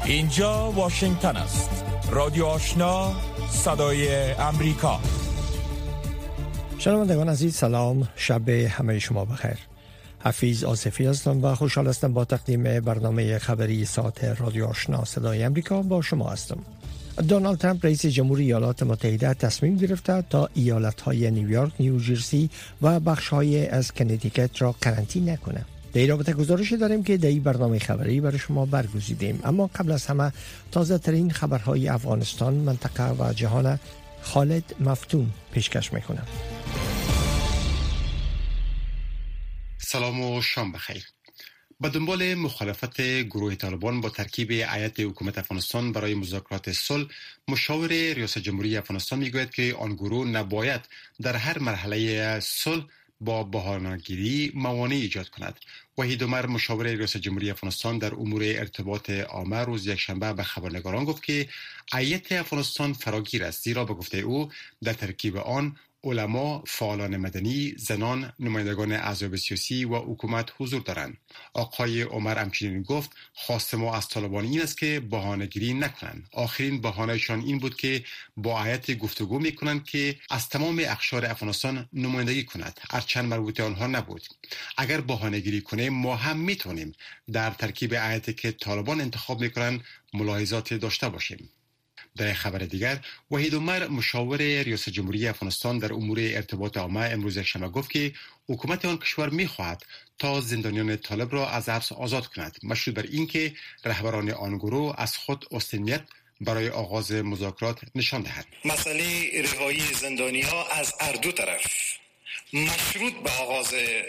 اینجا واشنگتن است. رادیو آشنا، صدای امریکا. شنوندگان عزیز، سلام، شب همه شما بخیر. حفیظ آصفی هستم و خوشحال هستم با تقدیم برنامه خبری ساعت رادیو آشنا صدای امریکا با شما هستم. دونالد ترامپ رئیس جمهوری ایالات متحده تصمیم گرفته تا ایالت‌های نیویورک، نیوجرسی و بخش‌های از کنتیکت را قرنطینه نکنه. در این رابطه گزارشی داریم که در این برنامه خبری برای شما برگزیدیم. اما قبل از همه تازه ترین خبرهای افغانستان، منطقه و جهان خالد مفتون پیشکش میکنه. سلام و شام بخیر. با دنبال مخالفت گروه طالبان با ترکیب هیئت حکومت افغانستان برای مذاکرات صلح، مشاور ریاست جمهوری افغانستان میگوید که آن گروه نباید در هر مرحله صلح با بهانه‌گیری موانع ایجاد کند. وحید عمر، مشاور ریاست جمهوری افغانستان در امور ارتباط عامه، روز یکشنبه به خبرنگاران گفت که هیئت افغانستان فراگیر است، زیرا به گفته او در ترکیب آن علما، فعالان مدنی، زنان، نمایندگان احزاب سیاسی و حکومت حضور دارند. آقای عمر همچنین گفت خواست ما از طالبان این است که بهانه‌گیری نکنند. آخرین بهانه‌شان این بود که با هیئت گفتگو میکنند که از تمام اقشار افغانستان نمایندگی کند، هرچند مربوط آنها نبود. اگر بهانه‌گیری کنیم ما هم میتونیم در ترکیب هیئتی که طالبان انتخاب میکنند ملاحظات داشته باشیم. در خبر دیگر، وحید عمر، مشاور ریاست جمهوری افغانستان در امور ارتباط عامه، امروز یکشنبه گفت که حکومت آن کشور می‌خواهد تا زندانیان طالب را از حبس آزاد کند، مشروط بر اینکه رهبران آن گروه از خود استنیت برای آغاز مذاکرات نشان دهند. مسئله رهایی زندانی‌ها از هر دو طرف مشروط به آغاز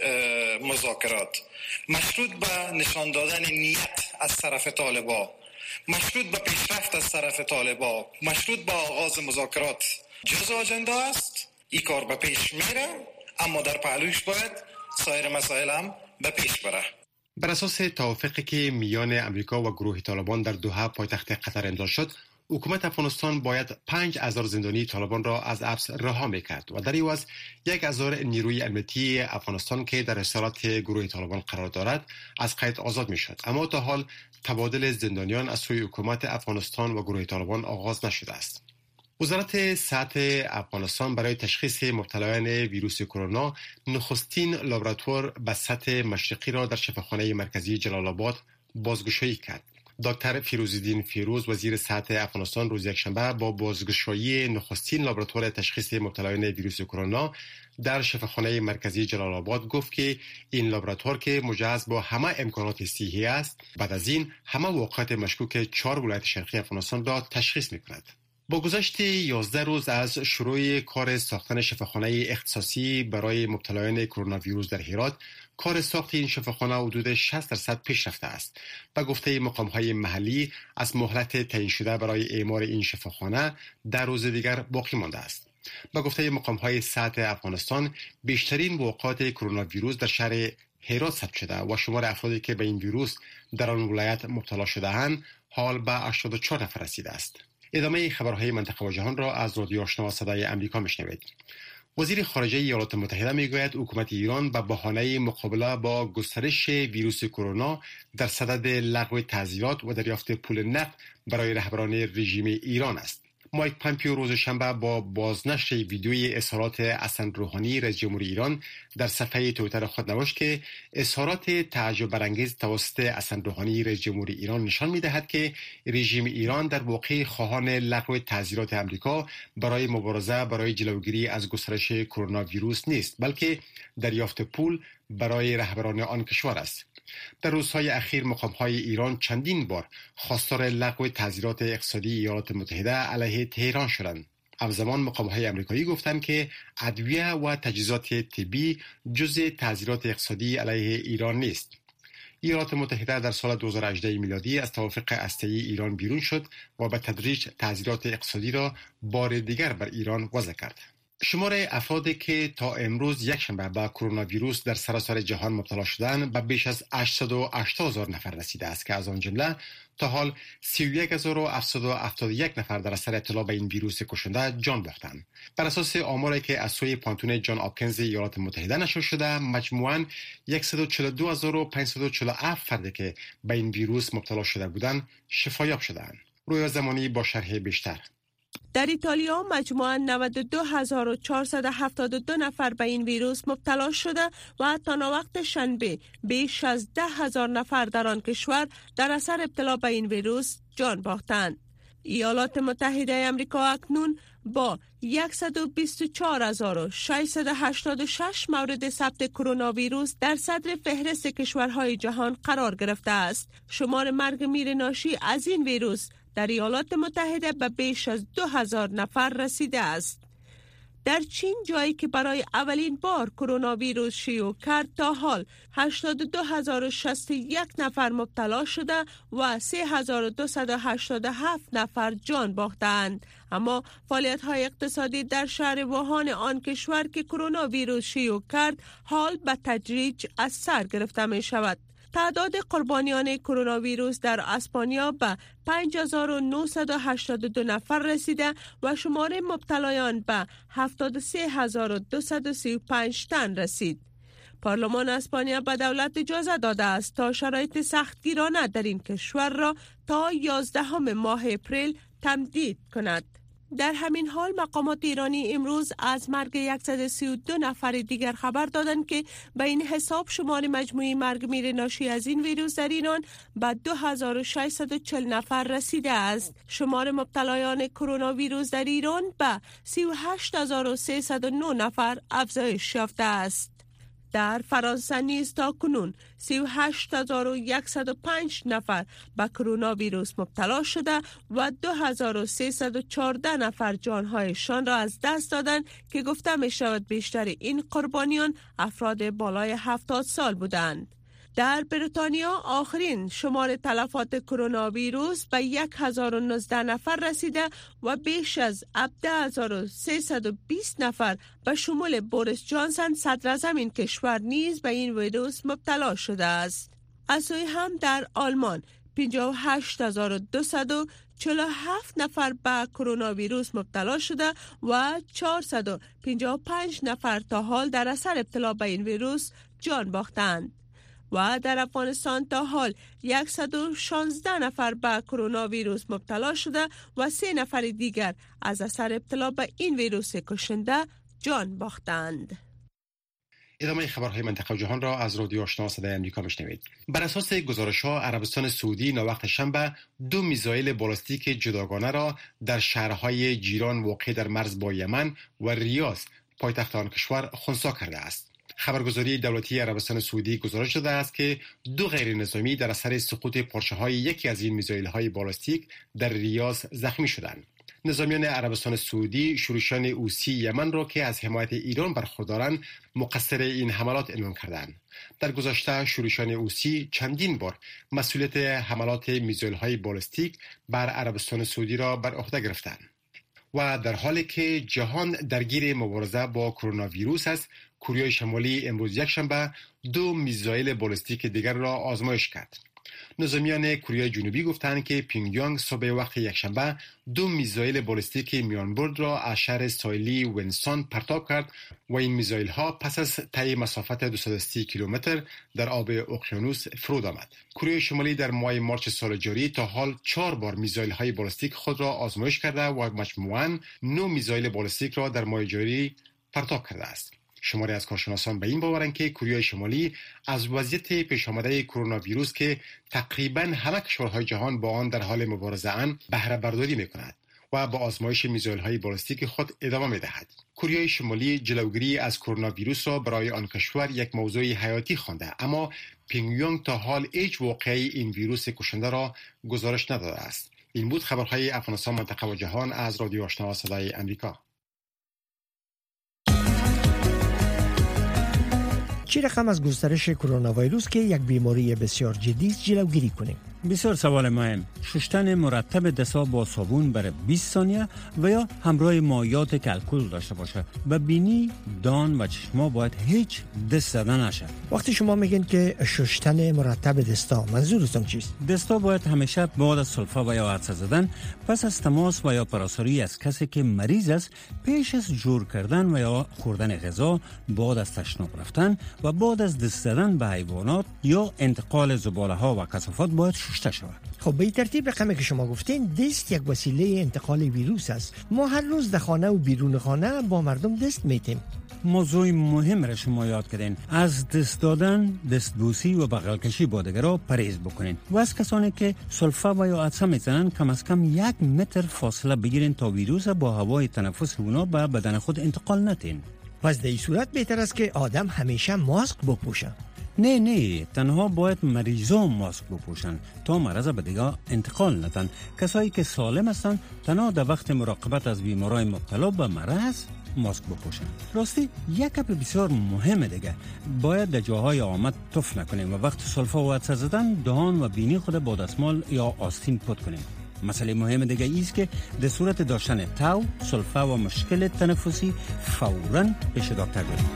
مذاکرات، مشروط به نشان دادن نیت از طرف طالبان، مشروط به پیشرفت از طرف طالبان، مشروط به آغاز مذاکرات جزء آجنده است. این کار به پیش میره، اما در پهلوش باید سایر مسائل هم به پیش بره. بر اساس توافقی که میان امریکا و گروه طالبان در دوحه پایتخت قطر امضا شد، حکومت افغانستان باید 5000 زندانی طالبان را از حبس رها میکرد و در عوض 1000 نیروی امنیتی افغانستان که در اسارت گروه طالبان قرار دارد از قید آزاد میشد. اما تا حال تبادل زندانیان از سوی حکومت افغانستان و گروه طالبان آغاز نشده است. وزارت صحت افغانستان برای تشخیص مبتلایان ویروس کرونا نخستین لابراتوار به سطح مشرقی را در شفاخانه مرکزی جلال آباد بازگشایی کرد. دکتر فیروزالدین فیروز، وزیر صحت افغانستان، روز یکشنبه با بازگشایی نخستین لابراتوار تشخیص مبتلایان ویروس کرونا در شفاخانه مرکزی جلال آباد گفت که این لابراتوار که مجهز با همه امکانات صحی است، بعد از این همه واقعات مشکوک 4 ولایت شرقی افغانستان را تشخیص می‌کند. با گذشت 11 روز از شروع کار ساختن شفاخانه اختصاصی برای مبتلایان کرونا ویروس در هرات، کار ساخت این شفاخانه حدود 60% پیش رفته است. به گفته مقام‌های محلی، از مهلت تعیین شده برای اعمار این شفاخانه در روز دیگر باقی مانده است. به گفته مقام‌های صحت افغانستان، بیشترین واقعات کرونا ویروس در شهر هرات ثبت شده و شمار افرادی که به این ویروس در آن ولایت مبتلا شده‌اند حال به 84 نفر رسیده است. ادامه خبرهای منطقه و جهان را از رادیو آشنا صدای امریکا میشنوید. وزیر خارجه ایالات متحده میگوید حکومت ایران به بهانه مقابله با گسترش ویروس کرونا در صدد لغو تعزیرات و دریافت پول نقد برای رهبران رژیم ایران است. مایک پامپیو روز شنبه با بازنشر ویدیوی اظهارات حسن روحانی رئیس جمهوری ایران در صفحه توییتر خود نوشت که اظهارات تعجب برانگیز توسط حسن روحانی رئیس جمهوری ایران نشان می‌دهد که رژیم ایران در واقع خواهان لغو تعزیرات آمریکا برای مبارزه برای جلوگیری از گسترش کرونا ویروس نیست، بلکه دریافت پول برای رهبران آن کشور است. در روزهای اخیر مقام‌های ایران چندین بار خواستار لغو تعزیرات اقتصادی ایالات متحده علیه تهران شدند. همزمان مقام‌های آمریکایی گفتند که ادویه و تجهیزات طبی جزء تعزیرات اقتصادی علیه ایران نیست. ایالات متحده در سال 2018 میلادی از توافق هسته‌ای ایران بیرون شد و به تدریج تعزیرات اقتصادی را بار دیگر بر ایران وضع کرد. شمار افرادی که تا امروز یکشنبه به کرونا ویروس در سراسر جهان مبتلا شدند به بیش از 880,000 نفر رسیده است که از آن جمله تا حال 31,771 نفر در اثر ابتلا به این ویروس کشنده جان باختند. بر اساس آماری که از سوی پانتون جان آپکینز ایالات متحده نشر شده، مجموعاً 142,547 فرد که به این ویروس مبتلا شده بودند شفایاب شدند. رویا زمانی با شرح بیشتر. در ایتالیا مجموعاً 92,472 نفر به این ویروس مبتلا شده و تا وقت شنبه بیش از 10,000 نفر در آن کشور در اثر ابتلا به این ویروس جان باختند. ایالات متحده آمریکا اکنون با 124,686 مورد ثبت کرونا ویروس در صدر فهرست کشورهای جهان قرار گرفته است. شمار مرگ میر ناشی از این ویروس در ایالات متحده به بیش از 2,000 نفر رسیده است. در چین، جایی که برای اولین بار کرونا ویروس شیوع کرد، تا حال 82,061 نفر مبتلا شده و 3,287 نفر جان باختند. اما فعالیت‌های اقتصادی در شهر ووهان آن کشور که کرونا ویروس شیوع کرد حال به تدریج از سر گرفته می شود. تعداد قربانیان کرونا ویروس در اسپانیا به 5,982 نفر رسیده و شمار مبتلایان به 73,235 تن رسید. پارلمان اسپانیا به دولت اجازه داده است تا شرایط سختگیرانه در این کشور را تا 11 ماه اپریل تمدید کند. در همین حال مقامات ایرانی امروز از مرگ 132 نفر دیگر خبر دادند که به این حساب شمار مجموعی مرگ میر ناشی از این ویروس در ایران به 2,640 نفر رسیده است. شمار مبتلایان کرونا ویروس در ایران به 38,309 نفر افزایش یافته است. در فرانسه نیز تاکنون 38,105 نفر به کرونا ویروس مبتلا شده و 2,314 نفر جانهایشان را از دست دادند که گفته می شود بیشتر این قربانیان افراد بالای 70 سال بودند. در بریتانیا آخرین شمار تلفات کرونا ویروس به 1,019 نفر رسیده و بیش از 17,320 نفر به شمول بوریس جانسن صدر اعظم این کشور نیز به این ویروس مبتلا شده است. از سوی هم در آلمان 58,247 نفر به کرونا ویروس مبتلا شده و 455 نفر تا حال در اثر ابتلا به این ویروس جان باختند. و در افغانستان تا حال 116 نفر به کرونا ویروس مبتلا شده و 3 نفر دیگر از اثر ابتلا به این ویروس کشنده جان باختند. ادامه خبرهای منطقه و جهان را از رادیو آشنا صدای آمریکا میشنوید. بر اساس گزارش‌ها عربستان سعودی ناوقت شنبه 2 میزایل بالستیک جداگانه را در شهرهای جیران واقع در مرز با یمن و ریاض پایتخت آن کشور خنثی کرده است. خبرگزاری دولتی عربستان سعودی گزارش داده است که 2 غیر نظامی در اثر سقوط پارچه‌های یکی از این میزایل‌های بالستیک در ریاض زخمی شدند. نظامیان عربستان سعودی شورشیان حوثی یمن را که از حمایت ایران برخوردارند مقصر این حملات عنوان کردند. در گذشته شورشیان حوثی چندین بار مسئولیت حملات میزایل‌های بالستیک بر عربستان سعودی را بر عهده گرفتند. و در حالی که جهان درگیر مبارزه با کرونا ویروس است، کره شمالی امروز یکشنبه 2 میزایل بالستیک دیگر را آزمایش کرد. نظامیان کره جنوبی گفتند که پیونگیانگ صبح وقت یکشنبه 2 میزایل بالستیک میانبرد را از شهر ساحلی ونسان پرتاب کرد و این میزایل ها پس از طی مسافت 230 کیلومتر در آب اقیانوس فرود آمد. کره شمالی در ماه مارس سال جاری تا حال 4 بار میزایل های بالستیک خود را آزمایش کرده و مجموعاً 9 میزایل بالستیک را در ماه جاری پرتاب کرده است. شماری از کارشناسان به این باورند که کره شمالی از وضعیت پیش آمده کرونا ویروس که تقریباً همه کشورهای جهان با آن در حال مبارزه اند بهره برداری می‌کند و با آزمایش میزایل‌های بالستیک خود ادامه می‌دهد. کره شمالی جلوگیری از کرونا ویروس را برای آن کشور یک موضوع حیاتی خوانده، اما پیونگیانگ تا حال هیچ واقعه این ویروس کشنده را گزارش نداده است. این بود خبرهای افغانستان، منطقه و جهان از رادیو آشنا صدای آمریکا. چه رقم از گسترش کرونا ویروس که یک بیماری بسیار جدی است جلوگیری کنیم؟ بسیار سوال مهم. شستن مرتب دست‌ها با صابون برای 20 ثانیه و یا همراه مایعات که الکل داشته باشه. و بینی، دان و چشما باید هیچ دست زدن نشه. وقتی شما میگین که شستن مرتب دستا، منظورتون چیست؟ دستا باید همیشه بعد از سلفا و یا عطسه زدن پس از تماس و یا پراساری از کسی که مریض است پیش از جور کردن و یا خوردن غذا، بعد از تشناب رفتن و بعد از دست زدن به حیوانات یا انتقال زباله ها و کثافات باید شسته شود. خب به این ترتیب رقمی که شما گفتین دست یک وسیله انتقال ویروس است. ما هر روز در خانه و بیرون خانه با مردم دست میتیم. موضوع مهم را شما یاد کردین. از دست دادن، دستبوسی و بغل کشی با دیگران پرهیز بکنین و از کسانی که سلفا و یا عطسه میزنن کم از کم 1 متر فاصله بگیرین تا ویروس با هوای تنفس اونا به بدن خود انتقال ندین. پس در این صورت بهتر است که آدم همیشه ماسک بپوشه. نه تنها باید مریضان ماسک بپوشن تا مرض به دیگه انتقال ندن. کسایی که سالم هستن تنها در وقت مراقبت از بیمارای مبتلا به مرض ماسک بپوشن. راستی یک گپ بسیار مهمه دیگه، باید در جاهای آمد تف نکنیم و وقت سلفا و عطسه زدن دهان و بینی خود با دستمال یا آستین پاک کنیم. مسئله مهم دیگه ایست که در صورت داشتن تاو، سلفا و مشکل تنفسی فوراً پیش دکتر بریم.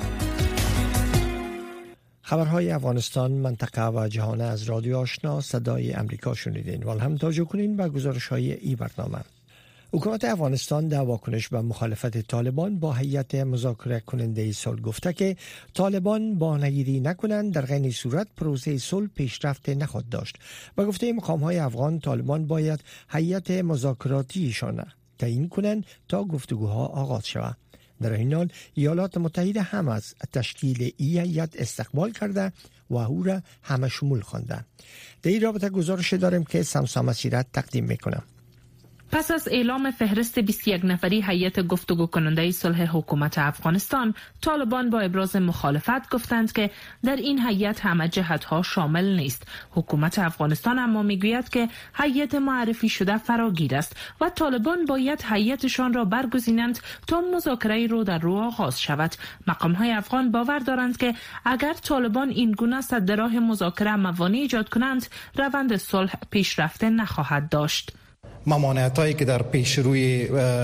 خبرهای افغانستان، منطقه و جهان از رادیو آشنا صدای امریکا شنیدین و هم توجه کنین به گزارش‌های این برنامه. حکومت افغانستان در واکنش به مخالفت طالبان با هیئت مذاکره کننده صلح گفته که طالبان بهانه‌گیری نکنند در غیر صورت پروسه صلح پیشرفت نخواهد داشت. به گفته مقام‌های افغان طالبان باید هیئت مذاکراتیشان تعیین کنند تا گفتگوها آغاز شود. در این حال ایالات متحده هم از تشکیل این هیئت استقبال کرده و او را همه شمول خوانده. در این رابطه گزارش داریم که سمسام سیرت تقدیم میکنم. پس از اعلام فهرست 21 نفری هیئت گفتگو کننده صلح حکومت افغانستان، طالبان با ابراز مخالفت گفتند که در این هیئت همه جهت‌ها شامل نیست. حکومت افغانستان اما میگوید که هیئت معرفی شده فراگیر است و طالبان باید هیئتشان را برگزینند تا مذاکره رو در رو آغاز شود. مقام‌های افغان باور دارند که اگر طالبان این گونه سد راه مذاکره موانع ایجاد کنند، روند صلح پیشرفت نخواهد داشت. ممانعتایی که در پیش روی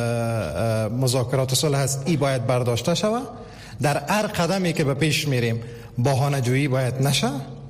مذاکرات صلح هست ای باید برداشته شود. در هر قدمی که به پیش میریم بهانه جویی باید نشه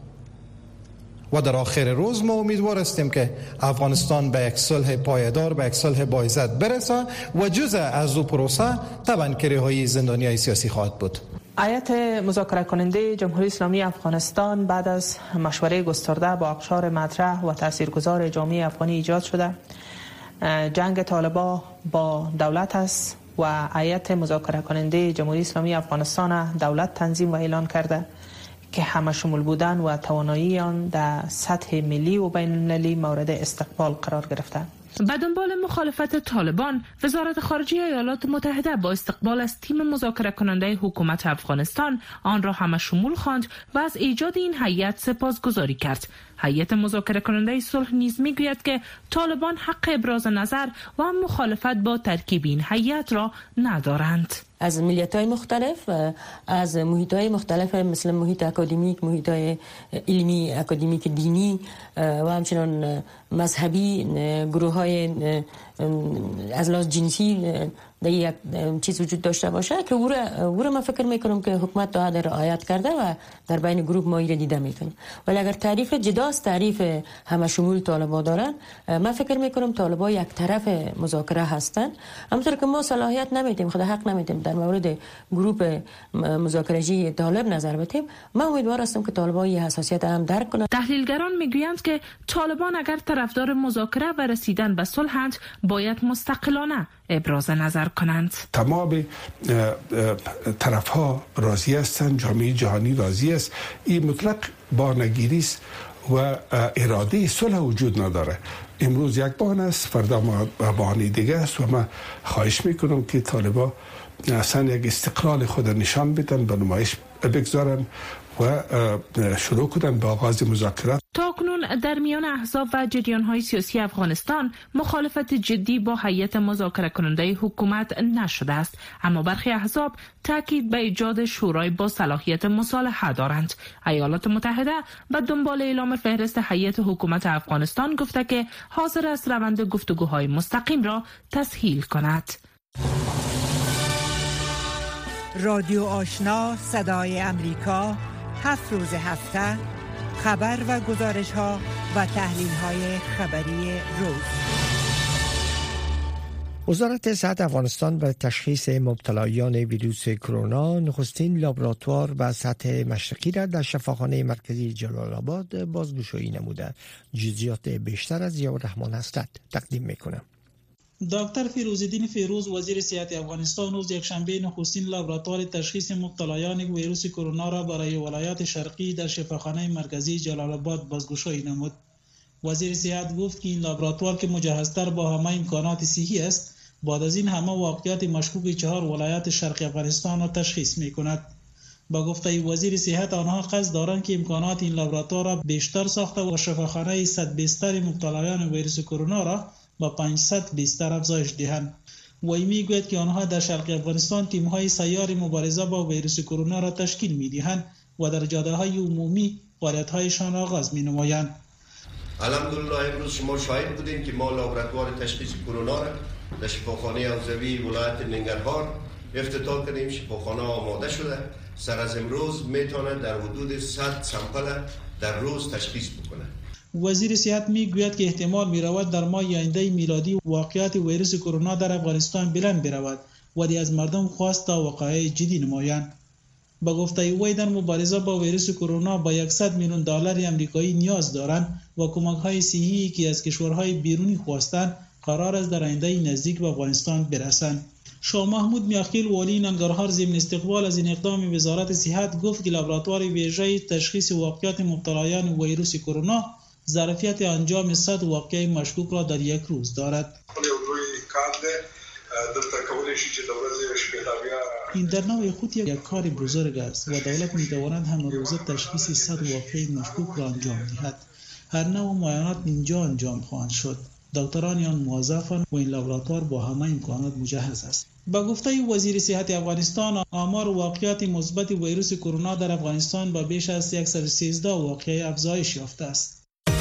و در آخر روز ما امیدوار هستیم که افغانستان به یک صلح پایدار، به یک صلح باعزت برسه و جزء از او پروسه تبانکری‌های زندانیای سیاسی خواهد بود. هیئت مذاکره کننده جمهوری اسلامی افغانستان بعد از مشوره گسترده با اقشار مطرح و تاثیرگذار جامعه افغانی ایجاد شده. جنگ طالبان با دولت است و هیئت مذاکره کننده جمهوری اسلامی افغانستان دولت تنظیم و اعلان کرده که همه شمول بودن و توانایی آن در سطح ملی و بین المللی مورد استقبال قرار گرفته. به دنبال مخالفت طالبان، وزارت خارجه ایالات متحده با استقبال از تیم مذاکره کننده حکومت افغانستان آن را همه شمول خواند و از ایجاد این هیئت سپاسگزاری کرد. هیئت مذاکره کننده صلح نیز میگوید که طالبان حق ابراز نظر و مخالفت با ترکیب این هیئت را ندارند. از ملیت‌های مختلف، از محیط‌های مختلف مثل محیط اکادمیک، محیط‌های علمی، اکادمیک دینی و همچنین مذهبی، گروه‌های از لحاظ جنسی در یک چیز وجود داشته باشه که او را من فکر میکنم که حکومت تا حد رعایت کرده و در بین گروه ما ایره دیده میکنیم. ولی اگر تعریف جداست، تعریف همه شمول طالبان دارن، من فکر میکنم طالبان یک طرف مذاکره هستن. همونطور که ما صلاحیت نمیدیم، خود حق نمیدیم در مورد گروه مذاکره‌ای طالب نظر بدیم. من امیدوار هستم که طالبان این حساسیت هم درک کنند. تحلیلگران میگویند که طالبان اگر طرفدار مذاکره و رسیدن به صلحند، باید مستقلانه ابراز نظر کنند. تمام طرف ها راضی هستند، جامعه جهانی راضی است. این مطلق بهانه‌گیری است و اراده صلح وجود نداره. امروز یک بهانه است، فردا بهانه دیگه است و من خواهش میکنم که طالبان اصلا یک استقلال خود نشان بدن، به نمایش بگذارن و شروع کردن به آغاز مذاکرات. تاکنون در میان احزاب و جریان‌های سیاسی افغانستان مخالفت جدی با هیئت مذاکره کننده حکومت نشده است، اما برخی احزاب تاکید به ایجاد شورای با صلاحیت مصالحه دارند. ایالات متحده به دنبال اعلام فهرست هیئت حکومت افغانستان گفته که حاضر است روند گفتگوهای مستقیم را تسهیل کند. رادیو آشنا صدای امریکا 7 روز هفته خبر و گزارش ها و تحلیل های خبری روز. وزارت صحت افغانستان به تشخیص مبتلایان ویروس کرونا نخستین لابراتوار به سطح مشرقی را در شفاخانه مرکزی جلال آباد بازگشایی نموده. جزئیات بیشتر از ضیاء الرحمن هستند تقدیم میکنم. دکتر فیروزالدین فیروز وزیر صحت افغانستان روز یکشنبه نخستین لابراتوار تشخیص مبتلایان ویروس کرونا را برای ولایات شرقی در شفاخانه مرکزی جلال آباد بازگشایی نمود. وزیر صحت گفت که این لابراتوار که مجهزتر با همه امکانات صحی است، بعد از این همه واقعیت مشکوک 4 ولایات شرقی افغانستان را تشخیص می‌کند. با گفته وزیر صحت آنها قصد دارند که امکانات این لابراتوار را بیشتر ساخته و شفاخانه 100 بستر مبتلایان ویروس کرونا را با 500 بستر افزایش دهند. وی میگوید که آنها در شرق افغانستان تیم‌های سیار مبارزه با ویروس کرونا را تشکیل می‌دهند و در جاده‌های عمومی فعالیت‌هایشان را آغاز می‌نمایند. الحمدلله امروز شما شاهد بودیم که ما لابراتوار تشخیص کرونا را در شفاخانه حوزوی ولایت ننگرهار افتتاح کردیم. شفاخانه آماده شده، سر از امروز میتونه در حدود 100 سامپل در روز تشخیص بکنه. وزیر صحت میگوید که احتمال میرود در ماه آینده میلادی واقعیت ویروس کرونا در افغانستان بلند برود و از مردم خواست تا وقایع جدی نمایند. با گفته وی در مبارزه با ویروس کرونا با $100 میلیون آمریکایی نیاز دارند و کمک‌های صحی که از کشورهای بیرونی خواستند قرار است در آینده نزدیک به افغانستان برسند. شاه محمود میاخیل والی ننگرهار ضمن استقبال از این اقدام وزارت صحت گفت که لابراتوار ویژه تشخیص واقعیت مبتلایان ویروس کرونا ظرفیت انجام 100 واقعه مشکوک را در یک روز دارد. این در نوع خود یک کار بزرگ است و دولت می‌تواند همه روزه تشخیص 100 واقعه مشکوک را انجام دهد. هر نوع معاینات اینجا انجام خواهند شد. دکتران آن موظفند و این لابراتوار با همه امکانات مجهز است. با گفته وزیر صحت افغانستان آمار واقعیت مثبت ویروس کرونا در افغانستان با بیش از 113 واقعه افزایش یافته است.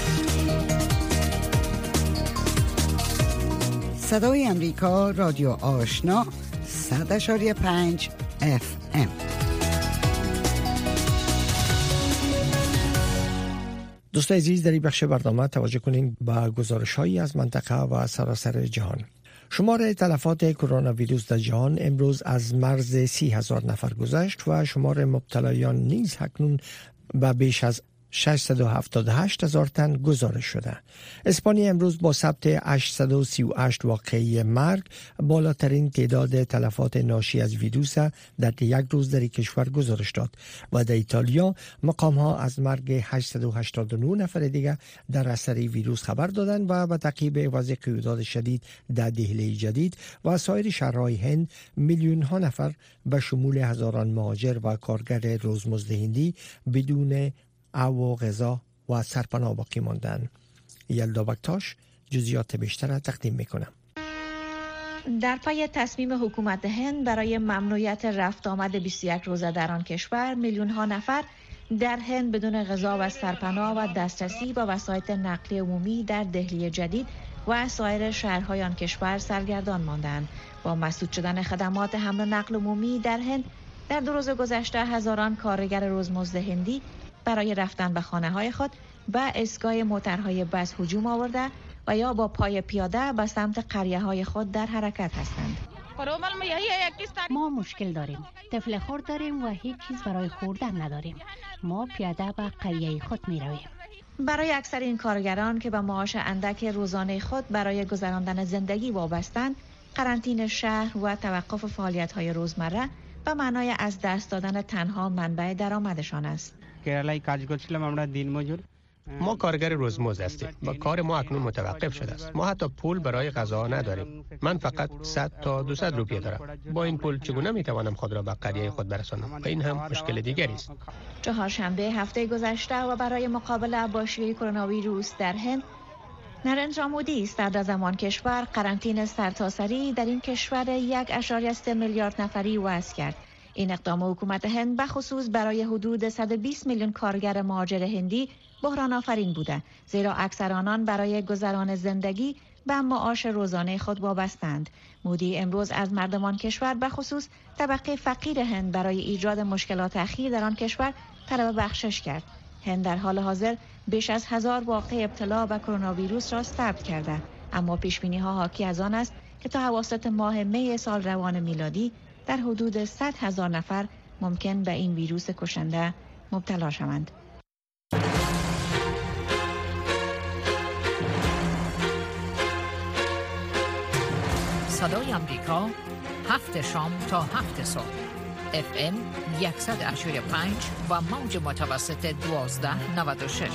صدای امریکا رادیو آشنا 100.5 FM. دوستان عزیز، در این بخش برنامه توجه کنیم به گزارش‌هایی از منطقه و سراسر جهان. شمار تلفات کرونا ویروس در جهان امروز از مرز 30,000 نفر گذشت و شمار مبتلایان نیز اکنون به بیش از 678,000 تن گزارش شده. اسپانیا امروز با ثبت 838 واقعه مرگ بالاترین تعداد تلفات ناشی از ویروس در یک روز در کشور گزارش داد و در ایتالیا مقام ها از مرگ 889 نفر دیگر در اثر ویروس خبر دادند و به تعقیب وضع قیودات شدید در دهلی جدید و سایر شهرهای هند میلیون ها نفر به شمول هزاران مهاجر و کارگر روزمزد بدون او غذا و سرپناه باقی ماندن. یلدا بکتاش جزئیات بیشتر را تقدیم میکنم. در پی تصمیم حکومت هند برای ممنوعیت رفت آمد 21 روزه در آن کشور، میلیون ها نفر در هند بدون غذا و سرپناه و دسترسی به وسایط نقلیه عمومی در دهلی جدید و سایر شهرهای آن کشور سرگردان ماندند. با مسدود شدن خدمات حمل و نقل عمومی در هند در 2 روز گذشته هزاران کارگر روزمزد هندی برای رفتن به خانه‌های خود به ایستگاه موترهای بس هجوم آورده و یا با پای پیاده به سمت قریه‌های خود در حرکت هستند. ما مشکل داریم. طفل خرد داریم و هیچ چیز برای خوردن نداریم. ما پیاده به قریه خود می رویم. برای اکثر این کارگران که به معاش اندک روزانه خود برای گذراندن زندگی وابستند، قرنطینه شهر و توقف فعالیت‌های روزمره به معنای از دست دادن تنها منبع درآمدشان است. কেরালায় কাজ করছিলাম আমরা দিনমজুর ما کارگر روزمزد هستیم و کار ما اکنون متوقف شده است. ما حتی پول برای غذا نداریم. من فقط 100 تا 200 روپیه دارم. با این پول چگونه میتوانم خود را به قریه خود برسانم؟ و این هم مشکل دیگری است. چهارشنبه هفته گذشته و برای مقابله با شیوع کرونا ویروس در هند، نریندرا مودی صدر زمان کشور قرنطینه سرتاسری در این کشور 1.3 میلیارد نفری وضع کرد. این اقدام حکومت هند به خصوص برای حدود 120 میلیون کارگر مهاجر هندی بحران آفرین بوده، زیرا اکثر آنان برای گذران زندگی به معاش روزانه خود وابستند. مودی امروز از مردمان کشور به خصوص طبقه فقیر هند برای ایجاد مشکلات اخیر در آن کشور طلب بخشش کرد. هند در حال حاضر بیش از 1000 واقعه ابتلا به کرونا ویروس را ثبت کرده، اما پیشبینی ها حاکی از آن است که تا اواسط ماه می سال روان میلادی در حدود 100,000 نفر ممکن به این ویروس کشنده مبتلا شوند. صدای آمریکا، 7 شام تا 7 صبح، FM 100.5 و موج متوسط 1296.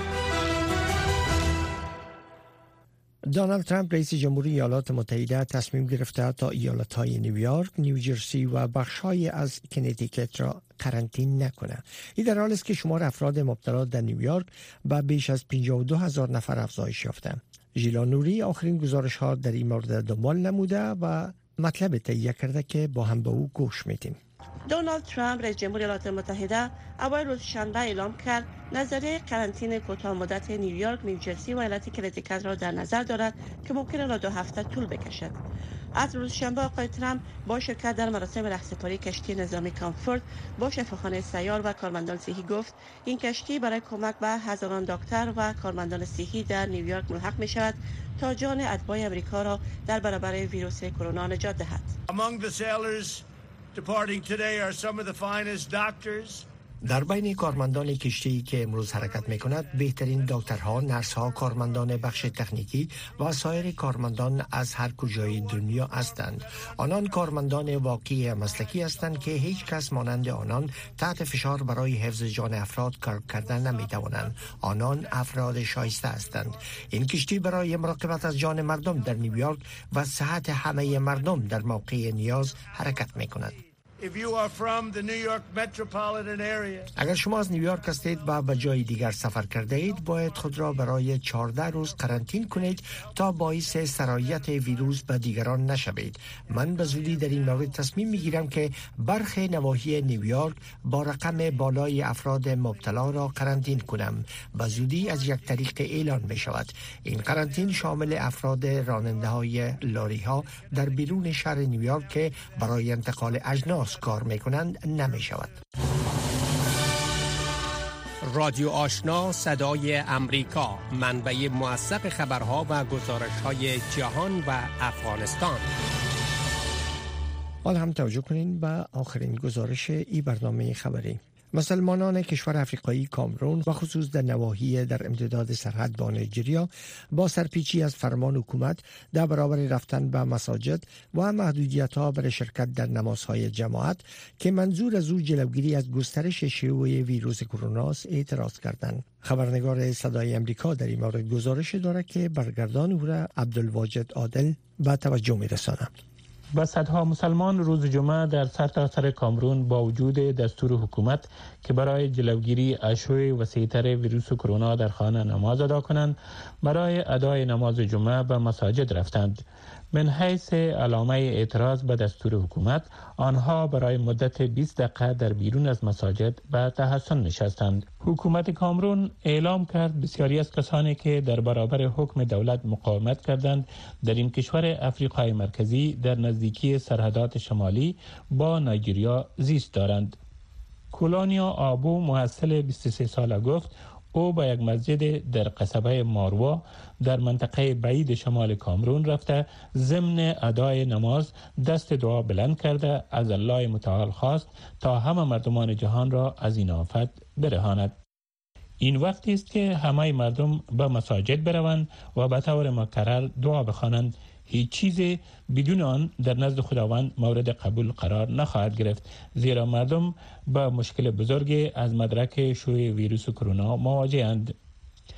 دونالد ترامپ رئیس جمهوری ایالات متحده تصمیم گرفته تا ایالت‌های نیویورک، نیوجرسی و بخش‌های از کنتیکت را قرنطینه نکنه. این در حالی است که شمار افراد مبتلا در نیویورک به بیش از 52,000 نفر افزایش یافته. ژیلا نوری آخرین گزارش‌ها در این مورد دنبال نموده و مطلب تهیه کرده که با هم به او گوش میدیم. دونالد ترامپ رئیس جمهوری ایالات متحده اوایل روز شنبه اعلام کرد نظریه قرنطینه کوتاه مدت نیویورک، نیوجرسی و ایالت کنتیکت را در نظر دارد که ممکن است 2 هفته طول بکشد. از روز شنبه آقای ترامپ با شرکت در مراسم رهسپاری کشتی نظامی کامفورت با شفاخانه سیار و کارمندان صحی گفت این کشتی برای کمک به هزاران دکتر و کارمندان صحی در نیویورک ملحق می شود تا جان اتباع امریکا را در برابر ویروس کرونا نجات دهد. Departing today are some of the finest doctors. در بین کارمندان کشتی که امروز حرکت می‌کند بهترین دکترها، نرس‌ها، کارمندان بخش تکنیکی و سایر کارمندان از هر کجای دنیا هستند. آنان کارمندان واقعی مسلکی هستند که هیچ کس مانند آنان تحت فشار برای حفظ جان افراد کار کردن نمی‌توانند. آنان افراد شایسته هستند. این کشتی برای مراقبت از جان مردم در نیویورک و صحت همه مردم در موقع نیاز حرکت می‌کند. اگر شما از نیویورک هستید و به جای دیگر سفر کرده اید، باید خود را برای 14 روز قرنطینه کنید تا باعث سرایت ویروس به دیگران نشوید. من به زودی در این مورد تصمیم میگیرم که برخی نواحی نیویورک با رقم بالای افراد مبتلا را قرنطینه کنم. به زودی از یک طریق اعلان می شود. این قرنطینه شامل افراد راننده های لاری ها در بیرون شهر نیویورک که برای انتقال اجناس کار میکنند نمی شود. رادیو آشنا صدای امریکا، منبع موثق خبرها و گزارش‌های جهان و افغانستان. حالا هم توجه کنین به آخرین گزارش این برنامه خبری. مسلمانان کشور افریقایی کامرون و خصوص در نواحی در امتداد سرحد با نیجریا با سرپیچی از فرمان حکومت در برابر رفتن به مساجد و محدودیت‌ها برای شرکت در نمازهای جماعت که منظور از او جلوگیری از گسترش شیوع ویروس کرونا است اعتراض کردند. خبرنگار صدای امریکا در این مورد گزارش دارد که برگردان او را عبدالواجد عادل به توجه می‌رساند. و صدها مسلمان روز جمعه در سرتاسر کامرون با وجود دستور حکومت که برای جلوگیری از شیوع وسیع‌تر ویروس کرونا در خانه نماز ادا کنند برای ادای نماز جمعه به مساجد رفتند. من حیث علامه اعتراض به دستور حکومت، آنها برای مدت 20 دقیقه در بیرون از مساجد به تحصن نشستند. حکومت کامرون اعلام کرد بسیاری از کسانی که در برابر حکم دولت مقاومت کردند در این کشور افریقای مرکزی در نزدیکی سرحدات شمالی با نیجریا زیست دارند. کولانیا آبو محصل 23 ساله گفت او به یک مسجد در قصبه ماروا در منطقه بعید شمال کامرون رفته ضمن ادای نماز دست دعا بلند کرده از الله متعال خواست تا همه مردمان جهان را از این آفت برهاند. این وقتی است که همه مردم به مساجد بروند و به طور مکرر دعا بخوانند. هیچ چیز بدون آن در نزد خداوند مورد قبول قرار نخواهد گرفت، زیرا مردم با مشکل بزرگی از مدرک شیوع ویروس کرونا مواجه‌اند.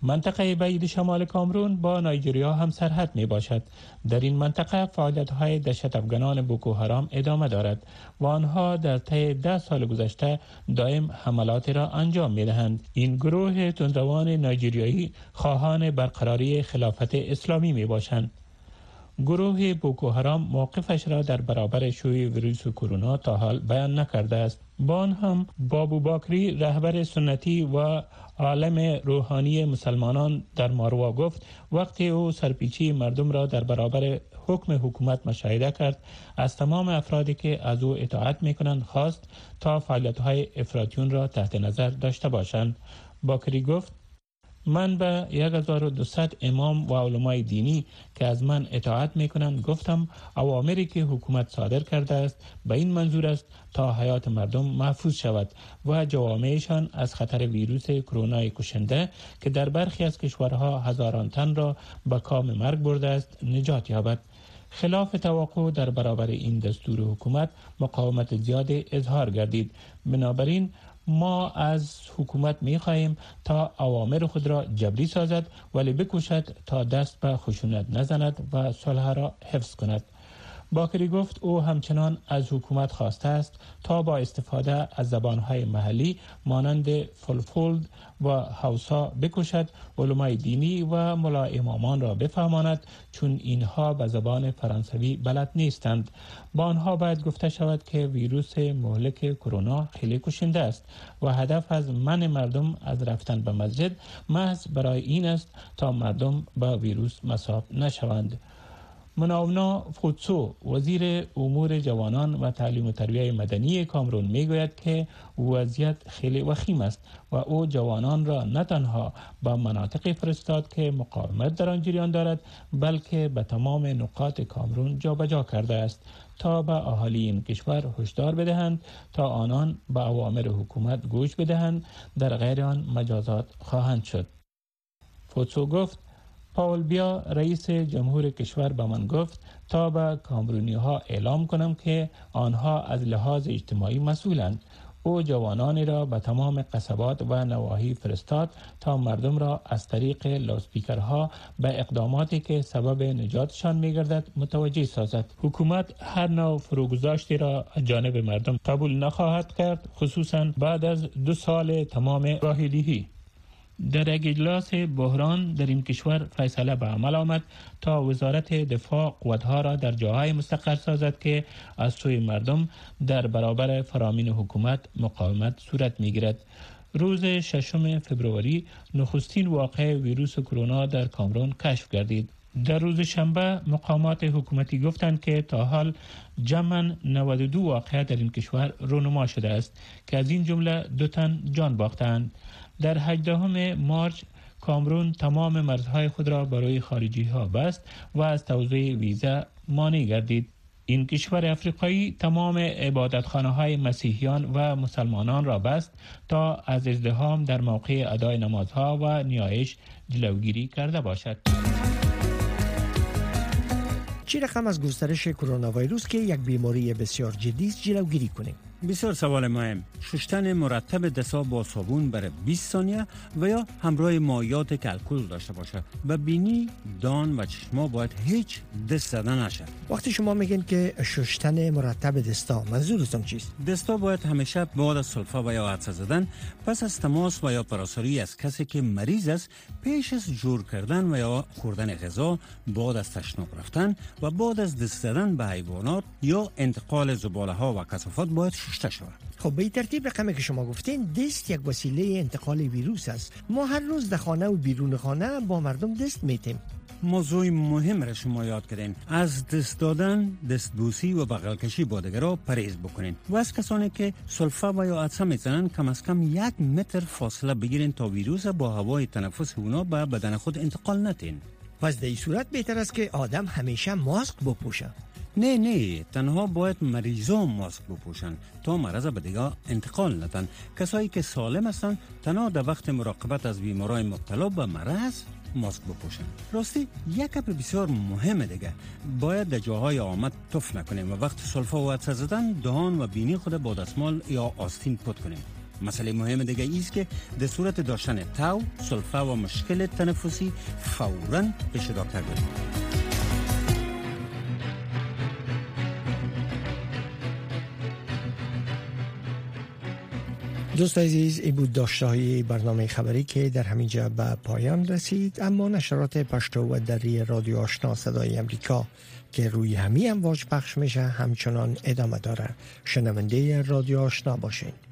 منطقه بعید شمال کامرون با نایجریا هم سرحد می باشد. در این منطقه فعالیت‌های دهشت افغانان بوکو حرام ادامه دارد و آنها در طی 10 سال گذشته دائم حملات را انجام می دهند. این گروه تندروان نایجریایی خواهان برقراری خلافت اسلامی می باشند. گروه بوکو حرام موقفش را در برابر شیوع ویروس کرونا تا حال بیان نکرده است. با آن هم بابو باکری رهبر سنتی و عالم روحانی مسلمانان در ماروا گفت وقتی او سرپیچی مردم را در برابر حکم حکومت مشاهده کرد از تمام افرادی که از او اطاعت می‌کنند خواست تا فعالیت‌های افراطیون را تحت نظر داشته باشند. باکری گفت من به 1200 امام و علمای دینی که از من اطاعت میکنند گفتم اوامری که حکومت صادر کرده است به این منظور است تا حیات مردم محفوظ شود و جوامعشان از خطر ویروس کرونا کشنده که در برخی از کشورها هزاران تن را به کام مرگ برده است نجات یابد. خلاف توقع در برابر این دستور حکومت مقاومت زیاد اظهار گردید. بنابراین ما از حکومت می خواهیم تا اوامر خود را جبری سازد ولی بکوشد تا دست به خشونت نزند و صلح را حفظ کند. باکری گفت او همچنان از حکومت خواسته است تا با استفاده از زبانهای محلی مانند فولفولد و هاوسا بکوشد علمای دینی و ملا امامان را بفهماند چون اینها به زبان فرانسوی بلد نیستند. با آنها باید گفته شود که ویروس مهلک کرونا خیلی کشنده است و هدف از منع مردم از رفتن به مسجد محض برای این است تا مردم به ویروس مصاب نشوند. مناونا فوتسو وزیر امور جوانان و تعلیم و تربیت مدنی کامرون میگوید که وضعیت خیلی وخیم است و او جوانان را نه تنها به مناطق فرستاد که مقاومت در آن جریان دارد بلکه به تمام نقاط کامرون جابجا کرده است تا به اهالی این کشور هشدار بدهند تا آنان به اوامر حکومت گوش بدهند، در غیر آن مجازات خواهند شد. فوتسو گفت پاول بیا رئیس جمهور کشور به من گفت تا به کامرونی ها اعلام کنم که آنها از لحاظ اجتماعی مسئولند. او جوانانی را به تمام قصبات و نواحی فرستاد تا مردم را از طریق لاسپیکرها به اقداماتی که سبب نجاتشان می‌گردد متوجه سازد. حکومت هر نوع فروگذاشتی را از جانب مردم قبول نخواهد کرد، خصوصا بعد از 2 سال تمام راه دهی. در یک اجلاس بحران در این کشور فیصله به عمل آمد تا وزارت دفاع قوتها را در جاهای مستقر سازد که از سوی مردم در برابر فرامین حکومت مقاومت صورت می‌گیرد. روز 6 فبروری نخستین واقعه ویروس کرونا در کامرون کشف گردید. در روز شنبه مقامات حکومتی گفتند که تا حال جمعاً 92 واقعه در این کشور رونما شده است که از این جمله 2 تن جان باختند. در 18 مارچ کامرون تمام مرزهای خود را برای خارجی ها بست و از توزیع ویزا مانع گردید. این کشور افریقایی تمام عبادتخانه های مسیحیان و مسلمانان را بست تا از ازدحام در موقع ادای نمازها و نیایش جلوگیری کرده باشد. چه رقم از گسترش کرونا ویروس که یک بیماری بسیار جدی است جلوگیری کنیم؟ بسیار سوال مهم. شستن مرتب دستا با صابون برای 20 ثانیه و یا همراه مایعات که الکل داشته باشه. و بینی، دان و چشما باید هیچ دست زدن نشه. وقتی شما میگین که شستن مرتب دستا، منظورتون چیست؟ دستا باید همیشه بعد از سلفه و یا عطسه زدن پس از تماس و یا پراساری از کسی که مریض است پیش از جور کردن و یا خوردن غذا، بعد از تشناب رفتن و بعد از دست زدن به حیوانات یا انتقال زباله ها و کثافات باید شسته شود. خب به این ترتیب رقمی که شما گفتین دست یک وسیله انتقال ویروس است. ما هر روز در خانه و بیرون خانه با مردم دست میتیم. موضوع مهم را شما یاد کردین. از دست دادن، دستبوسی و بغل کشی با دیگران پرهیز بکنین. و از کسانی که سلفه و یا عطسه میزنن کم از کم 1 متر فاصله بگیرین تا ویروس با هوای تنفس اونا به بدن خود انتقال ندین. پس در این صورت بهتر است که آدم همیشه ماسک بپوشه. نه تنها باید مریضان ماسک بپوشن تا مرض به دیگه انتقال ندن. کسایی که سالم هستن تنها در وقت مراقبت از بیمارای مبتلا به مرض ماسک بپوشن. راستی یک گپ بسیار مهمه دیگه، باید در جاهای آمد تف نکنیم و وقت سلفه و عطسه زدن دهان و بینی خود با دستمال یا آستین پاک کنیم. مسئله مهم دیگه ایست که در صورت داشتن تاو، سلفه و مشکل تنفسی فوراً پیش دکتر برید. دوست عزیز، این بود داشته‌های برنامه خبری که در همینجا به پایان رسید، اما نشرات پشتو و دری رادیو آشنا صدای امریکا که روی همین امواج پخش میشه همچنان ادامه داره. شنونده رادیو آشنا باشین.